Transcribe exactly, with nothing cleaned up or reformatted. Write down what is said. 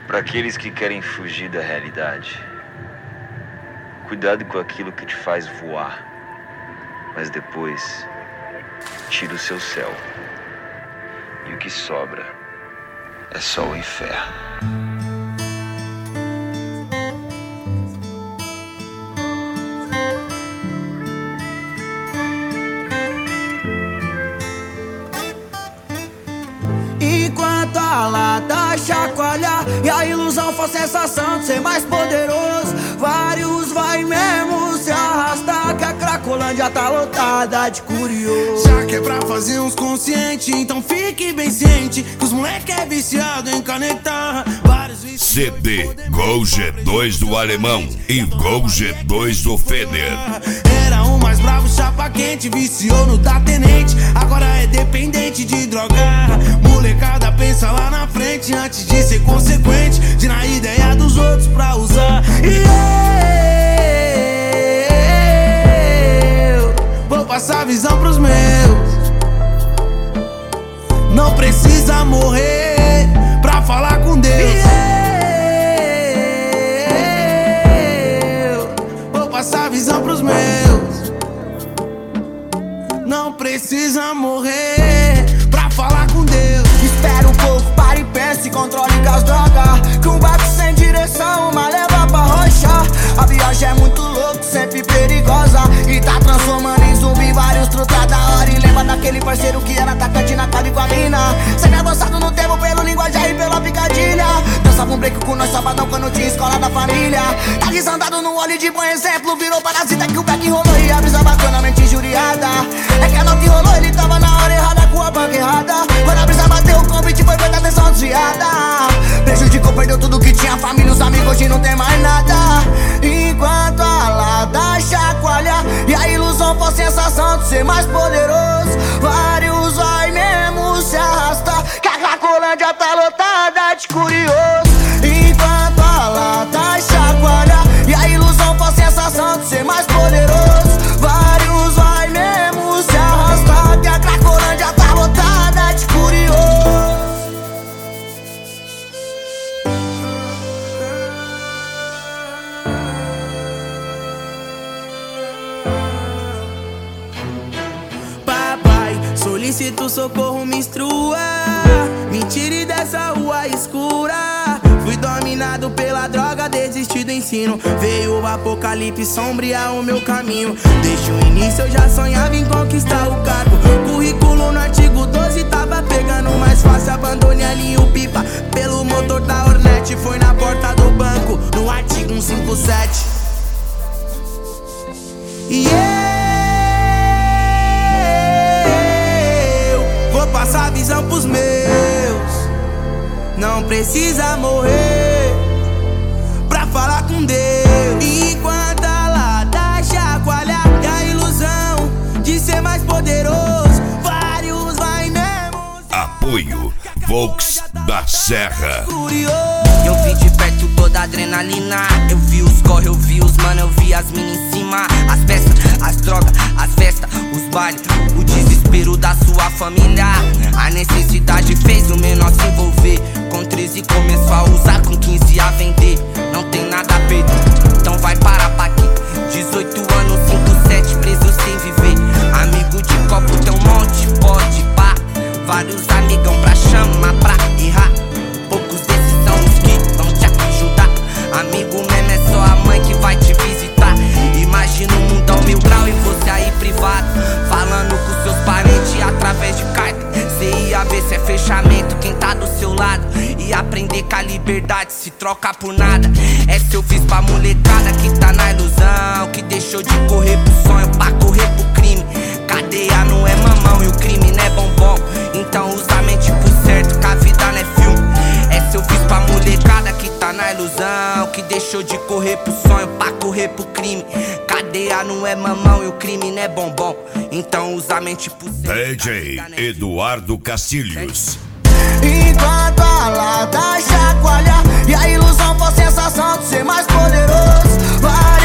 Para aqueles que querem fugir da realidade, cuidado com aquilo que te faz voar, mas depois tira o seu céu, e o que sobra é só o inferno. Enquanto a lata chacoalha e a ilusão for sensação de ser mais poderoso, vários vai mesmo se arrastar, que a Cracolândia tá lotada de curioso. Já que é pra fazer uns conscientes, então fique bem ciente que os moleque é viciado em canetar. Vários C D Gol G dois do Alemão e Gol G dois do Feder. Era o mais bravo, chapa quente, viciou no da tenente, agora é dependente de drogar. Molecada pensa lá na frente antes de ser consequente, de na ideia dos outros pra usar. E eu vou passar a visão pros meus. Não precisa morrer pra falar com Deus. E eu vou passar a visão pros meus. Não precisa morrer pra falar com Deus. Espera um pouco, para e pensa e controle com as drogas, que um barco sem direção, uma leva pra rocha. A viagem é muito louca, sempre perigosa, e tá transformando em zumbi vários truta da hora. E lembra daquele parceiro que era atacante na cabe com a mina, sempre avançado no tempo pelo linguajar e pela picadilha. Dançava um break com nós sabadão quando tinha escola da família. Tá desandado no olho de bom exemplo, virou parasita que o back rolou e a brisa bacanamente injuriada. É que a nota rolou, ele tava na hora errada com a banca errada. Quando a brisa bateu, o convite foi feita atenção desviada. Prejudicou, perdeu tudo que tinha, família, os amigos, hoje não tem mais nada. Enquanto a lata chacoalha e a ilusão for sensação de ser mais poderoso, vários vai mesmo se arrastar, que a Cracolândia tá lotada de curioso. Enquanto a lata chacoalha e a ilusão for sensação de ser mais poderoso, vários vai mesmo se arrastar, que a Cracolândia tá lotada de curioso. Solicito socorro, me instrua, me tire dessa rua escura. Fui dominado pela droga, desisti do ensino. Veio o apocalipse sombrear o meu caminho. Desde o início eu já sonhava em conquistar o cargo. Currículo no artigo doze tava pegando mais fácil. Abandone ali o pipa pelo motor da Hornet. Foi na porta do banco, no artigo cento e cinquenta e sete. Yeah! Passa a visão pros meus. Não precisa morrer pra falar com Deus. Enquanto a lata chacoalha e a ilusão de ser mais poderoso, vários vai mesmo. Apoio Volks da Serra. Eu vi de perto toda a adrenalina. Eu vi os corre, eu vi os mano, eu vi as minas em cima. As festas, as drogas, as festas, os bailes, o desespero da sua família. A necessidade fez o menor se envolver. Com treze começou a usar, com quinze a vender. Não tem nada a perder, então vai parar pra quê? dezoito anos, cinco sete, preso sem viver. Amigo de copo tem um monte, pode pá. Vários amigão pra chamar, pra errar. Poucos desses são os que vão te ajudar. Amigo mesmo é só a mãe que vai te visitar. Imagina um mundão mil grau e você aí privado, falando com seus parentes através de carta. Cê ia ver se é fechamento quem tá do seu lado, e aprender que a liberdade se troca por nada. Essa eu fiz pra molecada que tá na ilusão, que deixou de correr pro sonho pra correr pro crime. Cadeia não é mamão e o crime não é bombom, então usa a mente pro certo, que a vida não é filme. Essa eu fiz pra molecada que tá na ilusão, que deixou de correr pro sonho pra correr pro crime. Cadeia não é mamão e o crime não é bombom, então usa a mente pro certo. D J Eduardo Castilhos. Enquanto a lata chacoalha e a ilusão for sensação de ser mais poderoso, vai